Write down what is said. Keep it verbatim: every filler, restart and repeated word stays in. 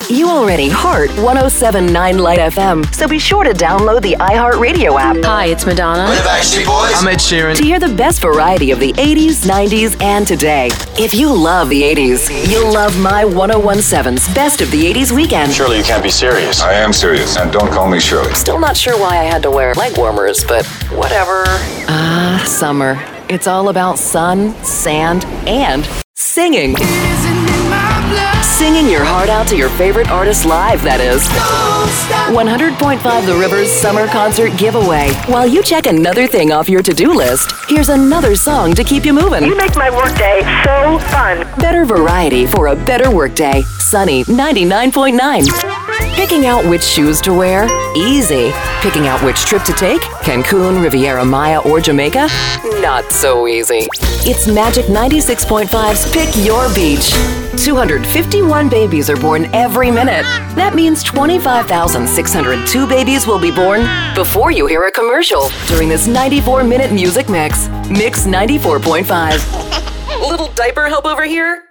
You already heart one oh seven point nine Light F M, so be sure to download the iHeartRadio app. Hi, it's Madonna. We're the Backstreet Boys. I'm Ed Sheeran. To hear the best variety of the eighties, nineties, and today. If you love the eighties, you'll love my one oh one point seven's Best of the eighties Weekend. Surely you can't be serious. I am serious, and don't call me Shirley. Still not sure why I had to wear leg warmers, but whatever. Ah, summer. It's all about sun, sand, and singing. Singing your heart out to your favorite artist live, that is. one hundred point five The River's Summer Concert Giveaway. While you check another thing off your to-do list, here's another song to keep you moving. You make my workday so fun. Better variety for a better workday. Sunny ninety-nine point nine. Picking out which shoes to wear? Easy. Picking out which trip to take? Cancun, Riviera Maya, or Jamaica? Not so easy. It's Magic ninety-six point five's Pick Your Beach. two hundred fifty-one babies are born every minute. That means twenty-five thousand six hundred two babies will be born before you hear a commercial during this ninety-four minute music mix. Mix ninety-four point five. Little diaper help over here?